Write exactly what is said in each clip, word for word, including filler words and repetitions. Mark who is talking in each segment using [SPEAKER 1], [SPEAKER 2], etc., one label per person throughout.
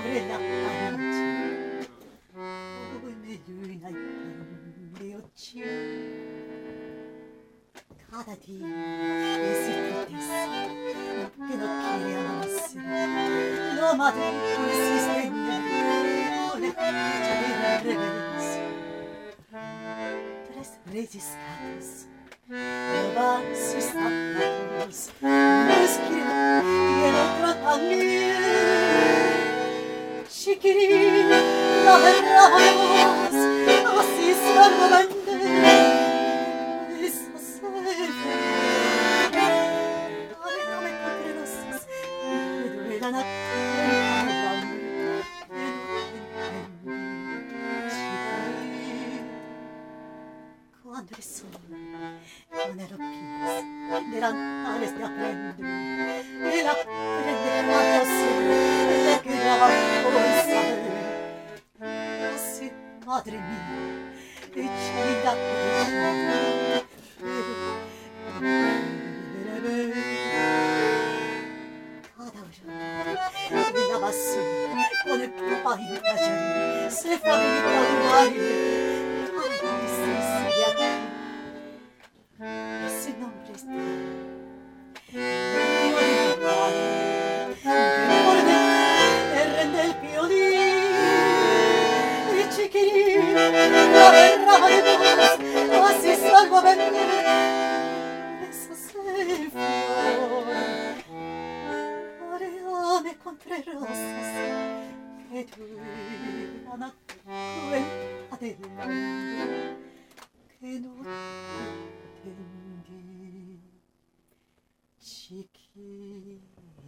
[SPEAKER 1] Cada día necesitas que no quiere amarse. Lo madre consistente con el pecho de revés. Tres reyes gatos, roban sus zapatos, los quiero y el otro también. Chiquirín, la derramos, así solamente. Cuando el sol con los pies delantales te aprende y la prende cuando se te quedaba por saber. Así, madre mía, echida pero cada hora de la basura con el pan tallarín se fabrica un baile. Ese nombre está el rende el violín y chiquirín la derrama de paz así salgo a vender eso es el flor areame contra rosas que duran a cuenta del hombre que no entendí, chiquilín.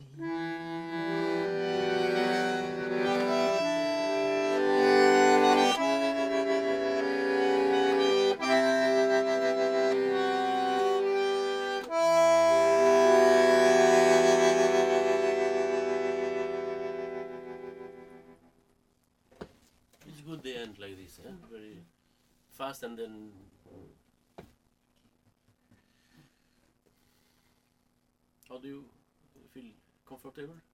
[SPEAKER 2] It's good they end like this, eh? Very fast and then how do you feel comfortable?